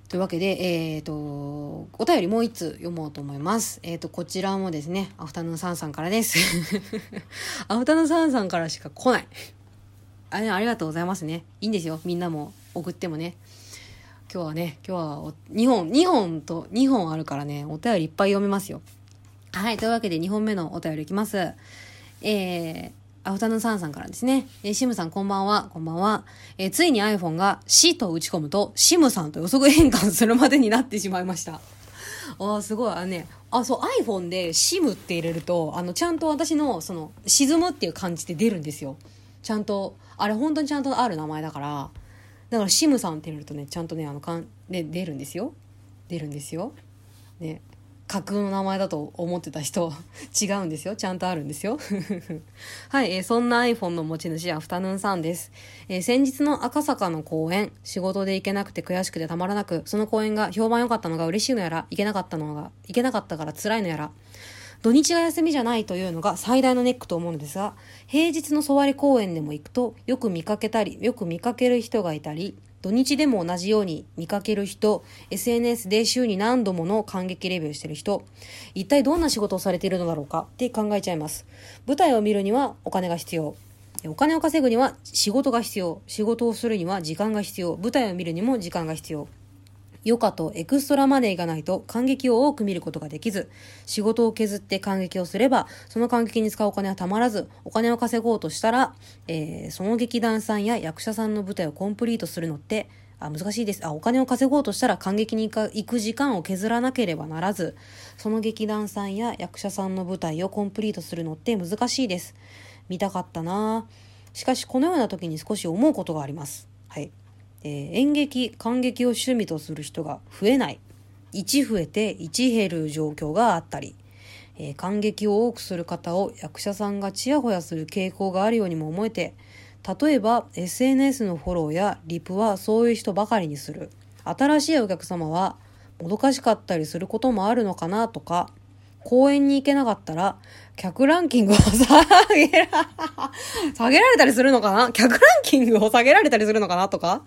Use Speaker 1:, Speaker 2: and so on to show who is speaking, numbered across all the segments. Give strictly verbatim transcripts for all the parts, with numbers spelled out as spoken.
Speaker 1: というわけで、えーと、お便りもう一通読もうと思います。えーと、こちらもですね、アフタヌーンサンさんからです。アフタヌーンサンさんからしか来ない。あれ、ありがとうございますね。いいんですよ。みんなも送ってもね。今日はね、今日はにほん、にほんとにほんあるからね、お便りいっぱい読めますよ。はい、というわけでにほんめのお便りいきます。えー、アフタヌーンサンさんからですね。えー、シムさんこんばんは、こんばんは。えー、ついに iPhone が C と打ち込むと、シムさんと予測変換するまでになってしまいました。あー、すごい。あのね、あ、そう、iPhone で シム って入れると、あの、ちゃんと私の、その、沈むっていう感じで出るんですよ。ちゃんと、あれ本当にちゃんとある名前だから、だからシムさんって入れるとね、ちゃんとね、あの、かん、ね、出るんですよ。出るんですよ。ね。架空の名前だと思ってた人違うんですよ。ちゃんとあるんですよ。はい、えー、そんな iPhone の持ち主アフタヌーンさんです、えー、先日の赤坂の公演、仕事で行けなくて悔しくてたまらなく、その公演が評判良かったのが嬉しいのやら、行けなかったのが行けなかったから辛いのやら、土日が休みじゃないというのが最大のネックと思うのですが、平日のソワリ公演でも行くとよく見かけたりよく見かける人がいたり、土日でも同じように見かける人、 エスエヌエス で週に何度もの感激レビューしてる人、一体どんな仕事をされているのだろうかって考えちゃいます。舞台を見るにはお金が必要、お金を稼ぐには仕事が必要、仕事をするには時間が必要、舞台を見るにも時間が必要。余暇とエクストラマネーがないと感激を多く見ることができず、仕事を削って感激をすればその感激に使うお金はたまらず、お金を稼ごうとしたら、えー、その劇団さんや役者さんの舞台をコンプリートするのってあ難しいです。あお金を稼ごうとしたら感激に行く時間を削らなければならず、その劇団さんや役者さんの舞台をコンプリートするのって難しいです。見たかったな。しかしこのような時に少し思うことがあります。はい。えー、演劇、感激を趣味とする人が増えない、いち増えていち減る状況があったり、えー、感激を多くする方を役者さんがちやほやする傾向があるようにも思えて、例えば エスエヌエス のフォローやリプはそういう人ばかりにする、新しいお客様はもどかしかったりすることもあるのかなとか、公演に行けなかったら客ランキングを下げら下げられたりするのかな、客ランキングを下げられたりするのかなとか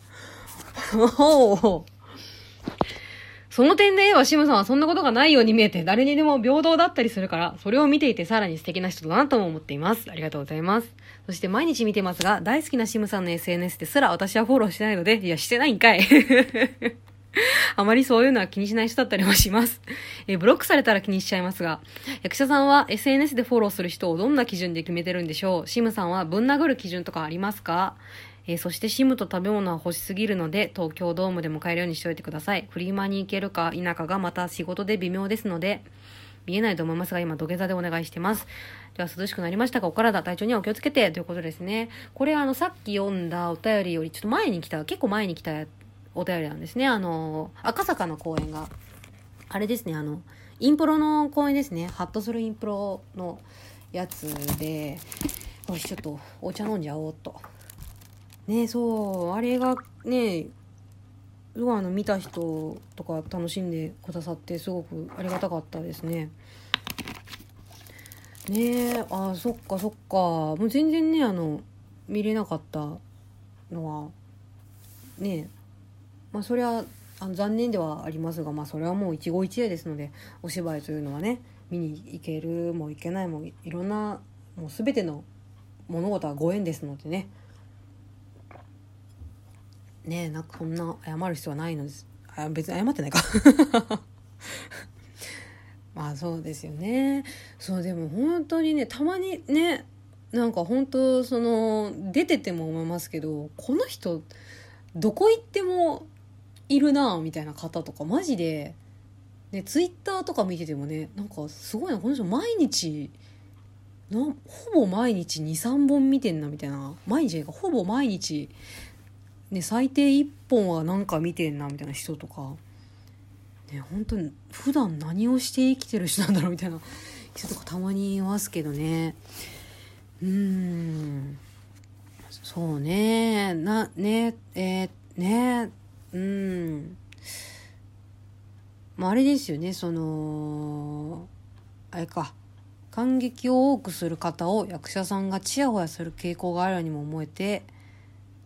Speaker 1: その点で言えばシムさんはそんなことがないように見えて、誰にでも平等だったりするから、それを見ていてさらに素敵な人だなとも思っています。ありがとうございます。そして毎日見てますが、大好きなシムさんの エスエヌエス ですら私はフォローしてないので、いやしてないんかいあまりそういうのは気にしない人だったりもします。えー、ブロックされたら気にしちゃいますが、役者さんは エスエヌエス でフォローする人をどんな基準で決めてるんでしょう。シムさんはぶん殴る基準とかありますか？えー、そしてシムと食べ物は欲しすぎるので東京ドームでも買えるようにしておいてください。フリマに行けるか否かがまた仕事で微妙ですので見えないと思いますが、今土下座でお願いしてます。では涼しくなりましたがお体体調にはお気をつけてということですね。これあのさっき読んだお便りよりちょっと前に来た結構前に来たお便りなんですね。あの赤坂の公演があれですね、あのインプロの公演ですね。ハッとするインプロのやつで、よしちょっとお茶飲んじゃおうっとね。そうあれがね、すごいあの見た人とか楽しんでくださってすごくありがたかったですね。ねえ、あそっかそっか、もう全然ねあの見れなかったのはね、まあそれはあの残念ではありますが、まあそれはもう一期一会ですので、お芝居というのはね、見に行けるも行けないもいろんな、もう全ての物事はご縁ですのでね。ねえ、なんかそんな謝る必要はないのです。あ、別に謝ってないかまあそうですよね。そうでも本当にね、たまにね、なんか本当その出てても思いますけど、この人どこ行ってもいるなみたいな方とかマジで、ね、ツイッターとか見ててもね、なんかすごいなこの人毎日な、ほぼ毎日 に,さん 本見てんなみたいな、毎日ほぼ毎日ね、最低いっぽんはなんか見てんなみたいな人とかね、本当に普段何をして生きてる人なんだろうみたいな人とかたまにいますけどね。うーん、そうね、なねえー、ねうん、まああれですよね、そのあれか、感激を多くする方を役者さんがちやほやする傾向があるようにも思えて、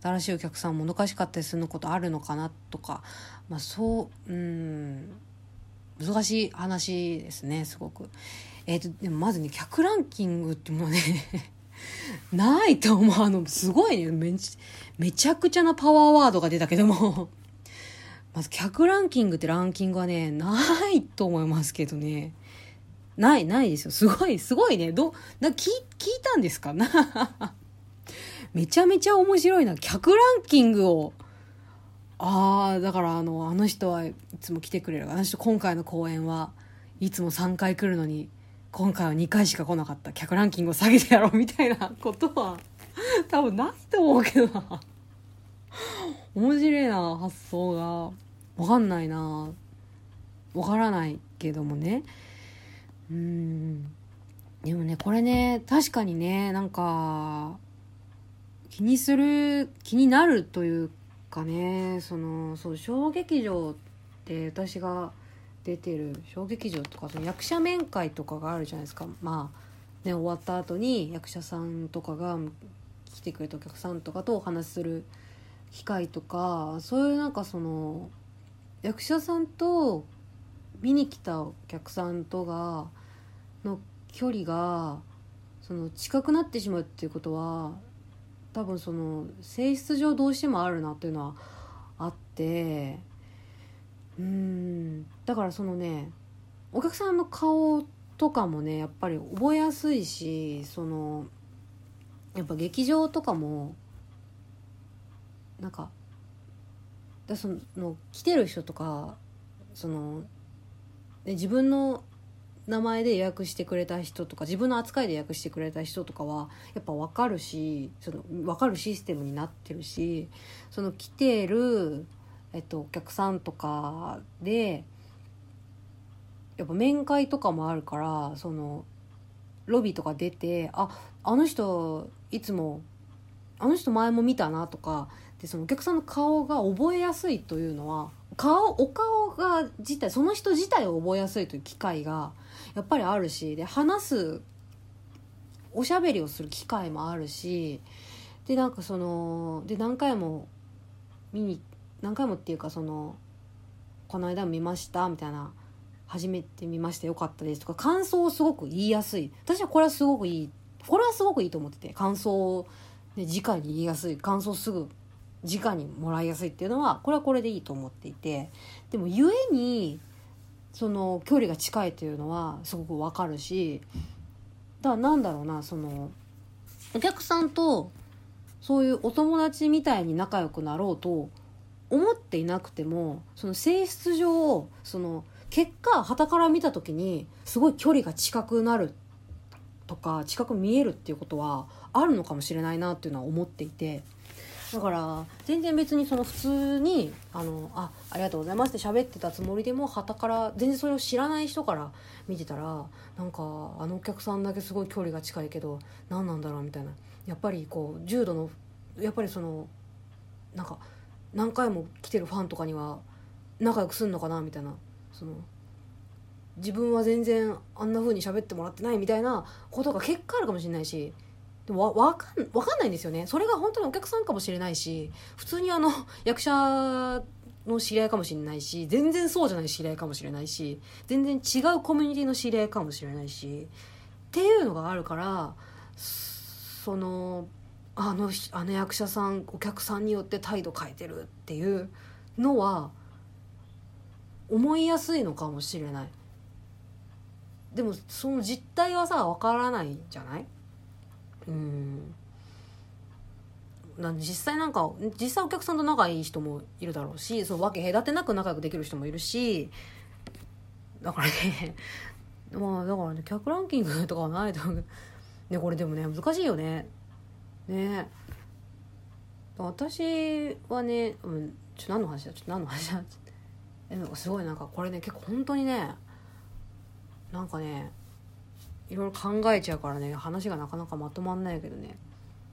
Speaker 1: 新しいお客さんもどかしかったりすることあるのかなとか、まあそううん難しい話ですねすごく。えーとでもまずね客ランキングってもうねないと思う。あのすごいねめちめちゃくちゃなパワーワードが出たけどもまず客ランキングってランキングはねないと思いますけどね。ないないですよ。すごいすごいね。どな聞聞いたんですかなめちゃめちゃ面白いな。客ランキングをああだからあのあの人はいつも来てくれる。あの人今回の公演はいつもさんかい来るのに今回はにかいしか来なかった。客ランキングを下げてやろうみたいなことは多分ないと思うけどな面白いな発想が。わかんないなわからないけどもね。うーんでもねこれね確かにねなんか気にする気になるというかねそのそう小劇場って私が出てる小劇場とかその役者面会とかがあるじゃないですか。まあね終わった後に役者さんとかが来てくれたお客さんとかとお話しする機会とかそういうなんかその役者さんと見に来たお客さんとがの距離がその近くなってしまうっていうことは多分その性質上どうしてもあるなっていうのはあってうーんだからそのねお客さんの顔とかもねやっぱり覚えやすいしそのやっぱ劇場とかもなんかだその来てる人とかそので自分の名前で予約してくれた人とか自分の扱いで予約してくれた人とかはやっぱ分かるしその分かるシステムになってるしその来てる、えっと、お客さんとかでやっぱ面会とかもあるからそのロビーとか出てああの人いつもあの人前も見たなとかでそのお客さんの顔が覚えやすいというのは顔お顔が自体その人自体を覚えやすいという機会がやっぱりあるしで話すおしゃべりをする機会もあるしでなんかそので何回も見に何回もっていうかそのこの間も見ましたみたいな初めて見ましたよかったですとか感想をすごく言いやすい。私はこれはすごくいいこれはすごくいいと思ってて感想を、ね、直に言いやすい感想すぐ直にもらいやすいっていうのはこれはこれでいいと思っていてでもゆえにその距離が近いというのはすごくわかるしだからなんだろうなそのお客さんとそういうお友達みたいに仲良くなろうと思っていなくてもその性質上その結果傍から見た時にすごい距離が近くなるとか近く見えるっていうことはあるのかもしれないなっていうのは思っていてだから全然別にその普通にあのあありがとうございますって喋ってたつもりでも傍から全然それを知らない人から見てたらなんかあのお客さんだけすごい距離が近いけど何なんだろうみたいなやっぱりこう重度のやっぱりそのなんか何回も来てるファンとかには仲良くすんのかなみたいなその自分は全然あんな風に喋ってもらってないみたいなことが結果あるかもしれないしでもわかん、わかんないんですよね。それが本当にお客さんかもしれないし普通にあの役者の知り合いかもしれないし全然そうじゃない知り合いかもしれないし全然違うコミュニティの知り合いかもしれないしっていうのがあるからそのあの、あの役者さんお客さんによって態度変えてるっていうのは思いやすいのかもしれない。でもその実態はさ分からないじゃない。うんなんで実際なんか実際お客さんと仲いい人もいるだろうしそのわけ隔てなく仲良くできる人もいるしだからねまあだからね客ランキングとかはないと思うね。これでもね難しいよねね私はね、うん、ちょっと何の話だちょっと何の話だえなんかすごいなんかこれね結構本当にねなんかねいろいろ考えちゃうからね話がなかなかまとまんないけどね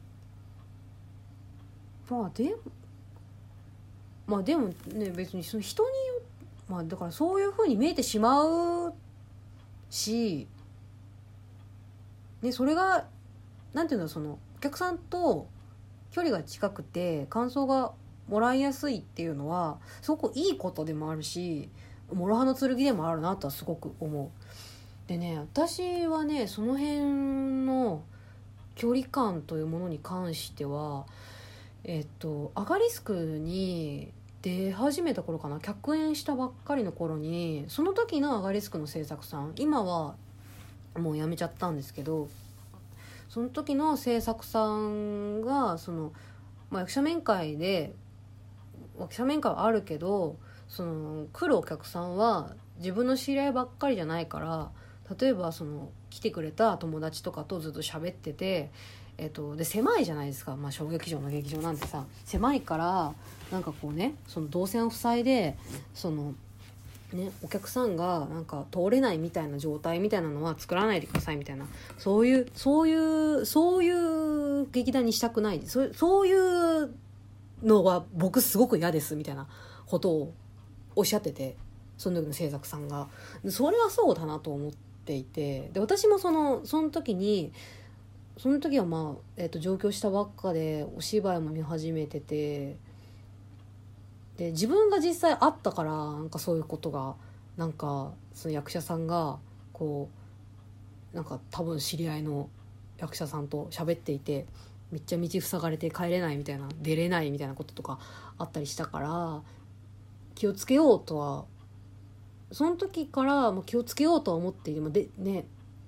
Speaker 1: まあでまあでもね別にその人によまあだからそういう風に見えてしまうしねそれがなんていうのそのお客さんと距離が近くて感想がもらいやすいっていうのはすごくいいことでもあるし、諸刃の剣でもあるなとはすごく思う。でね、私はねその辺の距離感というものに関してはえっとアガリスクに出始めた頃かな、客演したばっかりの頃に、その時のアガリスクの制作さん、今はもう辞めちゃったんですけど、その時の制作さんがその、まあ、役者面会で役者面会はあるけど、その来るお客さんは自分の知り合いばっかりじゃないから、例えばその来てくれた友達とかとずっと喋ってて、えっと、で狭いじゃないですか、まあ、小劇場の劇場なんてさ狭いから、なんかこうね、その動線を塞いでそのね、お客さんがなんか通れないみたいな状態みたいなのは作らないでくださいみたいな、そういうそういうそういう劇団にしたくない、そうそういうのは僕すごく嫌ですみたいなことをおっしゃってて、その時の制作さんがそれはそうだなと思っていて、で私もそのその時にその時はまあ、えーと、上京したばっかでお芝居も見始めてて、で自分が実際あったから、なんかそういうことがなんかその役者さんがこうなんか多分知り合いの役者さんと喋っていて、めっちゃ道塞がれて帰れないみたいな、出れないみたいなこととかあったりしたから、気をつけようとはその時からもう気をつけようとは思っていてもでね、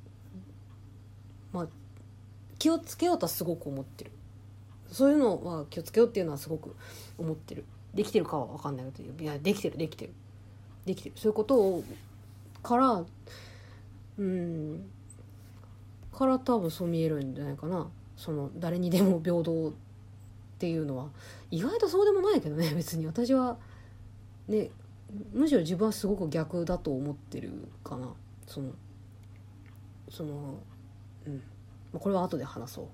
Speaker 1: まあ気をつけようとはすごく思ってる。そういうのは気をつけようっていうのはすごく思ってる。できてるかは分かんないけど、いやできてるできてるできてるそういうことをからうんから多分そう見えるんじゃないかな。その誰にでも平等っていうのは意外とそうでもないけどね、別に私はね、むしろ自分はすごく逆だと思ってるかな。そのそのうんこれは後で話そう。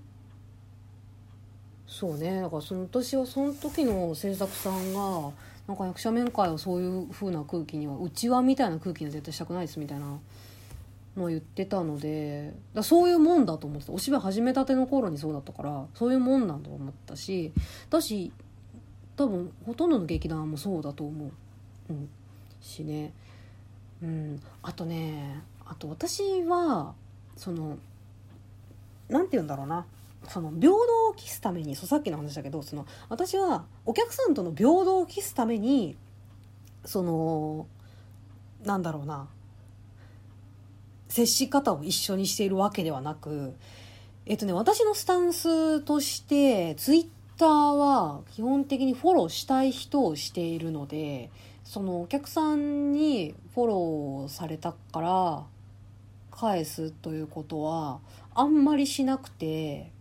Speaker 1: そうね、だからその私はその時の制作さんがなんか役者面会をそういう風な空気には、うちわみたいな空気には絶対したくないですみたいなのを言ってたので、だそういうもんだと思ってた。お芝居始めたての頃にそうだったから、そういうもんなんだと思ったし、だし多分ほとんどの劇団もそうだと思う、うん、しね、うん、あとね、あと私はそのなんて言うんだろうな、その平等を期すために、そうさっきの話だけど、その私はお客さんとの平等を期すためにそのなんだろうな、接し方を一緒にしているわけではなく、えっとね私のスタンスとしてツイッターは基本的にフォローしたい人をしているので、そのお客さんにフォローされたから返すということはあんまりしなくて、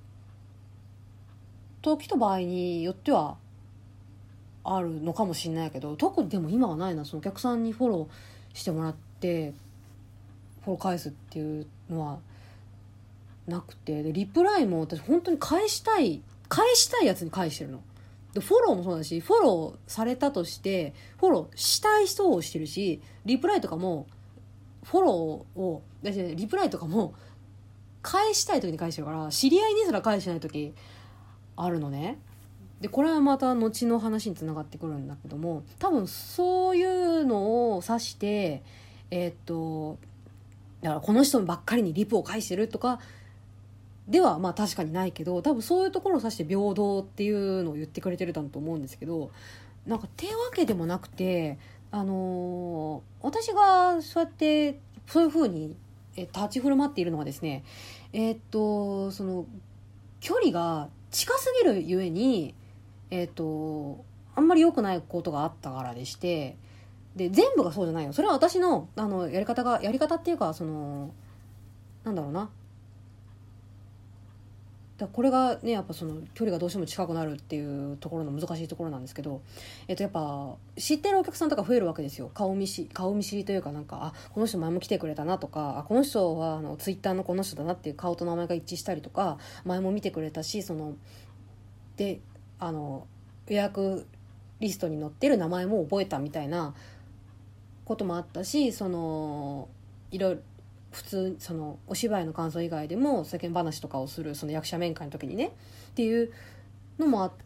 Speaker 1: 時と場合によってはあるのかもしれないけど、特にでも今はないな。そのお客さんにフォローしてもらってフォロー返すっていうのはなくて、でリプライも私本当に返したい返したいやつに返してるので、フォローもそうだし、フォローされたとしてフォローしたい人をしてるし、リプライとかもフォローをリプライとかも返したい時に返してるから、知り合いにすら返してない時あるのね。でこれはまた後の話につながってくるんだけども、多分そういうのを指してえー、っとだからこの人ばっかりにリプを返してるとかではまあ確かにないけど、多分そういうところを指して平等っていうのを言ってくれてるんだと思うんですけど、なんかってわけでもなくて、あのー、私がそうやってそういう風に立ち振る舞っているのはですね、えー、っとその距離が近すぎるゆえにえっとあんまり良くないことがあったからでして、で全部がそうじゃないよ。それは私のあのやり方がやり方っていうか、そのなんだろうな、だこれがねやっぱその距離がどうしても近くなるっていうところの難しいところなんですけど、えっとやっぱ知ってるお客さんとか増えるわけですよ。顔見し顔見知りというか、なんかあこの人前も来てくれたなとか、あこの人はあのツイッターのこの人だなっていう顔と名前が一致したりとか、前も見てくれたし、そのであの予約リストに載ってる名前も覚えたみたいなこともあったし、そのいろいろ普通そのお芝居の感想以外でも世間話とかをするその役者面会の時にねっていうのもあって、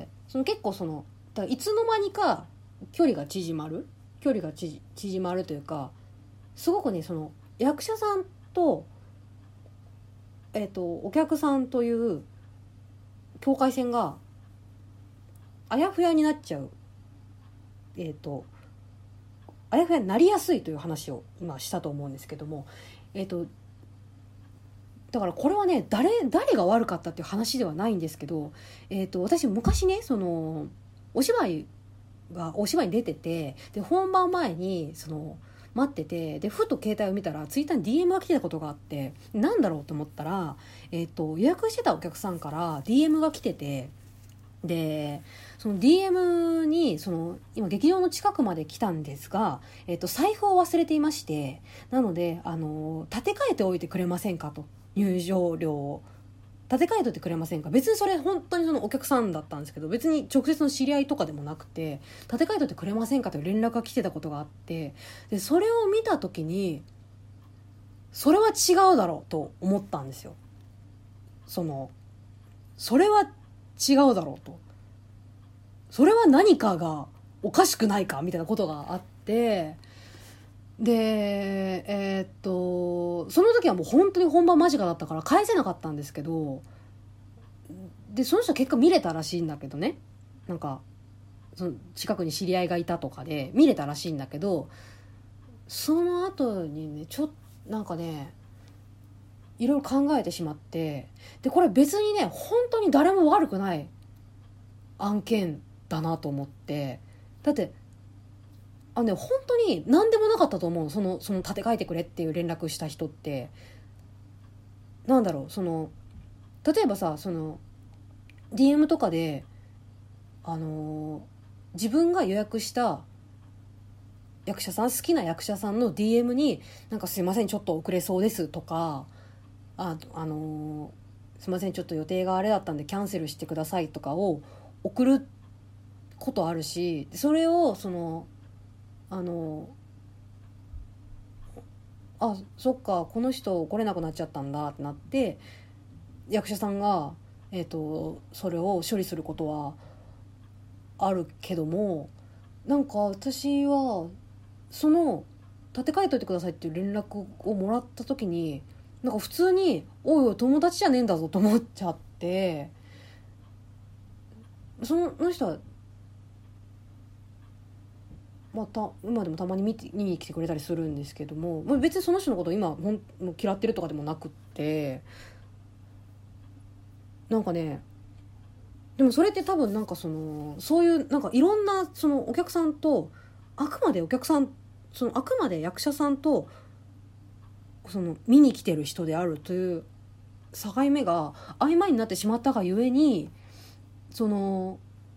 Speaker 1: その結構そのだいつの間にか距離が縮まる距離が縮まるというか、すごくねその役者さんと、えーと、お客さんという境界線があやふやになっちゃう、えーとあやふやになりやすいという話を今したと思うんですけども、えーとだからこれはね 誰, 誰が悪かったっていう話ではないんですけど、えーと私昔ねそのお芝居がお芝居に出てて、で本番前にその待ってて、でふと携帯を見たらツイッターに ディーエム が来てたことがあって、なんだろうと思ったら、えーと予約してたお客さんから ディーエム が来てて、でその ディーエム にその今劇場の近くまで来たんですが、えーと財布を忘れていまして、なのであの立て替えておいてくれませんかと、入場料を立て替えといてくれませんか。別にそれ本当にそのお客さんだったんですけど、別に直接の知り合いとかでもなくて、立て替えといてくれませんかという連絡が来てたことがあって、でそれを見た時にそれは違うだろうと思ったんですよ。そのそれは違うだろうと、それは何かがおかしくないかみたいなことがあって、でえーっとその時はもう本当に本番間近だったから返せなかったんですけど、でその人は結果見れたらしいんだけどね、なんかその近くに知り合いがいたとかで見れたらしいんだけど、その後にねちょっとなんかねいろいろ考えてしまって、でこれ別にね本当に誰も悪くない案件だなと思って、だってあのね本当に何でもなかったと思う。そのその立て替えてくれっていう連絡した人って、なんだろう、その例えばさ、その ディーエム とかであのー自分が予約した役者さん、好きな役者さんの ディーエム になんかすいませんちょっと遅れそうですとか、あ、あのーすいませんちょっと予定があれだったんでキャンセルしてくださいとかを送ることあるし、それをそのあのあそっかこの人来れなくなっちゃったんだってなって、役者さんが、えーと、それを処理することはあるけども、なんか私はその立て替えといてくださいっていう連絡をもらった時に、なんか普通においおい友達じゃねえんだぞと思っちゃって、その人はまた今でもたまに見て見に来てくれたりするんですけども、別にその人のことを今ほんもう嫌ってるとかでもなくって、なんかねでもそれって多分なんかそのそういうなんかいろんなそのお客さんと、あくまでお客さんそのあくまで役者さんとその見に来てる人であるという境目が曖昧になってしまったがゆえに、その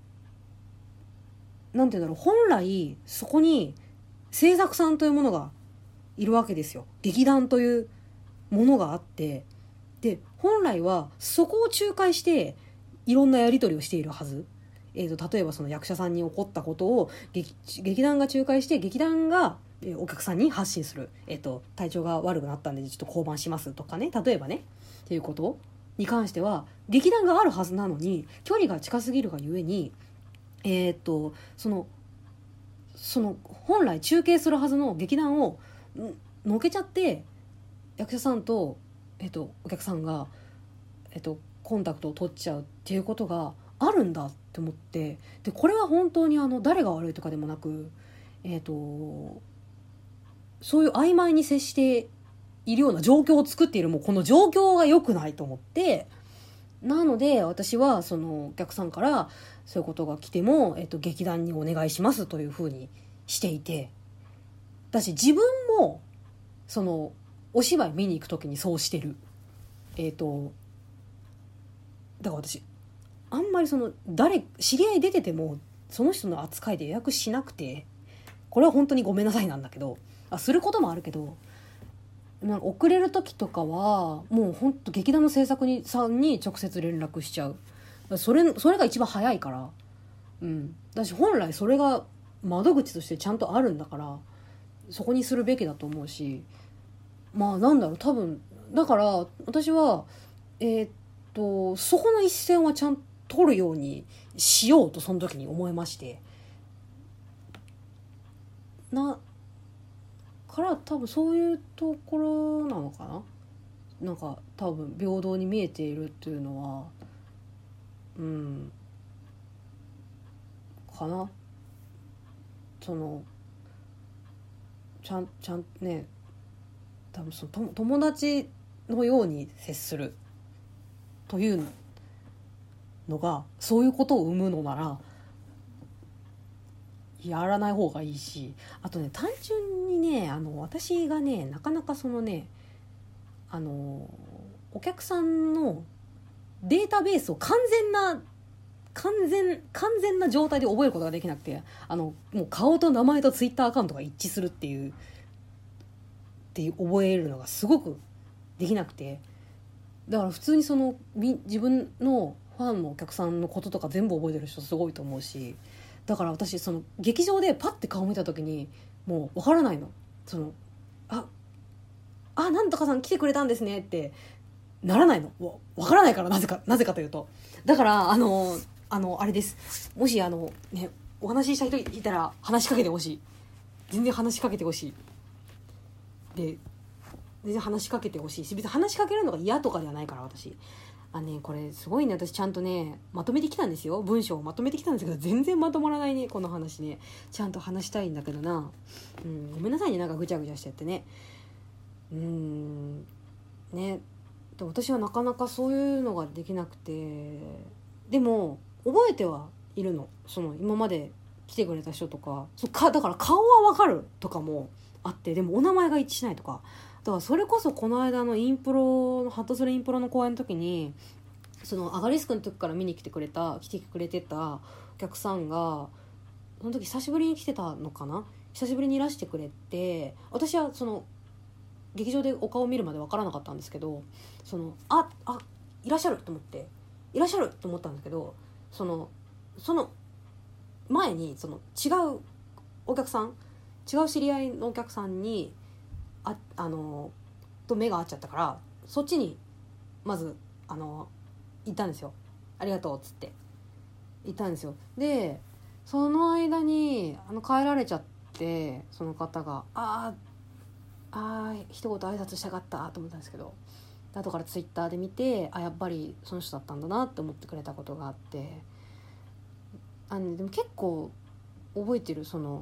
Speaker 1: なんていうんだろう、本来そこに制作さんというものがいるわけですよ。劇団というものがあって、で本来はそこを仲介していろんなやり取りをしているはず。えーと、例えばその役者さんに起こったことを 劇, 劇団が仲介して、劇団がお客さんに発信する、えーと、体調が悪くなったんでちょっと降板しますとかね、例えばねっていうことに関しては劇団があるはずなのに、距離が近すぎるがゆえに、えーと、そのその本来中継するはずの劇団をのけちゃって、役者さんと、えーと、お客さんが、えーと、コンタクトを取っちゃうっていうことがあるんだって思って、でこれは本当にあの誰が悪いとかでもなく、えーとそういう曖昧に接しているような状況を作っている、もうこの状況が良くないと思って、なので私はそのお客さんからそういうことが来ても、えっと、劇団にお願いしますというふうにしていて、だし自分もそのお芝居見に行くときにそうしてる。えっとだから私あんまりその誰知り合い出ててもその人の扱いで予約しなくて、これは本当にごめんなさいなんだけど、あすることもあるけど、なんか遅れる時とかはもう本当劇団の制作にさんに直接連絡しちゃう。それそれが一番早いから、うん、だし本来それが窓口としてちゃんとあるんだから、そこにするべきだと思うし、まあなんだろう、多分だから私はえーっとそこの一線はちゃん取るようにしようとその時に思いまして、なから多分そういうところなのかな。なんか多分平等に見えているっていうのはうんかな。そのちゃんちゃんね多分その友達のように接するというのがそういうことを生むのならやらない方がいいし、あとね単純にねあの私がねなかなかそのねあのお客さんのデータベースを完全な完全完全な状態で覚えることができなくて、あのもう顔と名前とツイッターアカウントが一致するっていうっていう覚えるのがすごくできなくて、だから普通にその自分のファンのお客さんのこととか全部覚えてる人すごいと思うし、だから私その劇場でパッて顔見た時にもう分からないの、そのああなんとかさん来てくれたんですねってならないの、分からないから、なぜかなぜかというと、だからあのあのあれです、もしあのねお話しした人いたら話しかけてほしい、全然話しかけてほしいで全然話しかけてほしいし、別に話しかけるのが嫌とかではないから私あねこれすごいね、私ちゃんとねまとめてきたんですよ、文章をまとめてきたんですけど全然まとまらないねこの話ね、ちゃんと話したいんだけどな、うん、ごめんなさいねなんかぐちゃぐちゃしちゃってね、うーんねで私はなかなかそういうのができなくて、でも覚えてはいるの、その今まで来てくれた人とか、そかだから顔はわかるとかもあって、でもお名前が一致しないとか、だからそれこそこの間のインプロのハットスレインプロの公演の時にそのアガリスクの時から見に来てくれた来てくれてたお客さんがその時久しぶりに来てたのかな、久しぶりにいらしてくれて、私はその劇場でお顔を見るまで分からなかったんですけど、そのああいらっしゃると思っていらっしゃると思ったんですけど、そのその前にその違うお客さん違う知り合いのお客さんにああのと目が合っちゃったから、そっちにまずあの行ったんですよ、ありがとうっつって行ったんですよ。でその間にあの帰られちゃって、その方があーあー一言挨拶したかったと思ったんですけど、後からツイッターで見てあやっぱりその人だったんだなって思ってくれたことがあって、あのでも結構覚えてる、その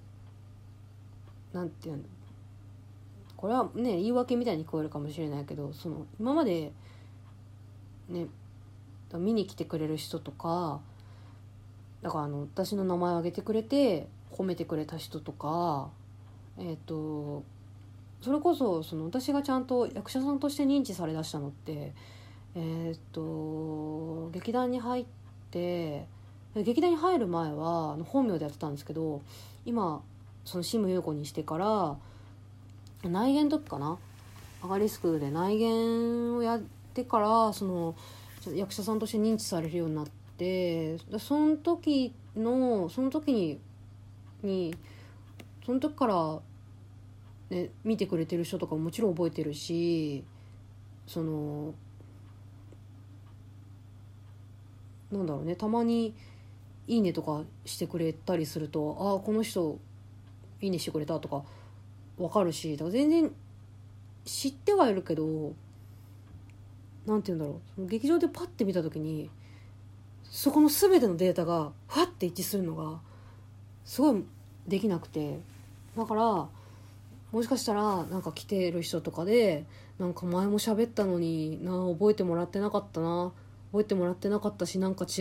Speaker 1: なんていうの、これはね言い訳みたいに聞こえるかもしれないけど、その今までね見に来てくれる人とか、だからあの私の名前を挙げてくれて褒めてくれた人とか、えっとそれこそその私がちゃんと役者さんとして認知されだしたのってえっと劇団に入って劇団に入る前は本名でやってたんですけど、今そのシム優子にしてから内言の時かな、アガリスクで内言をやってからその役者さんとして認知されるようになって、その時のその時ににその時からね見てくれてる人とかももちろん覚えてるし、そのなんだろうね、たまにいいねとかしてくれたりすると、ああこの人いいねしてくれたとか分かるし、だから全然知ってはいるけど、なんて言うんだろう、その劇場でパッて見た時にそこの全てのデータがフワッて一致するのがすごいできなくて、だからもしかしたらなんか来てる人とかでなんか前も喋ったのにな覚えてもらってなかったな覚えてもらってなかったしなんか違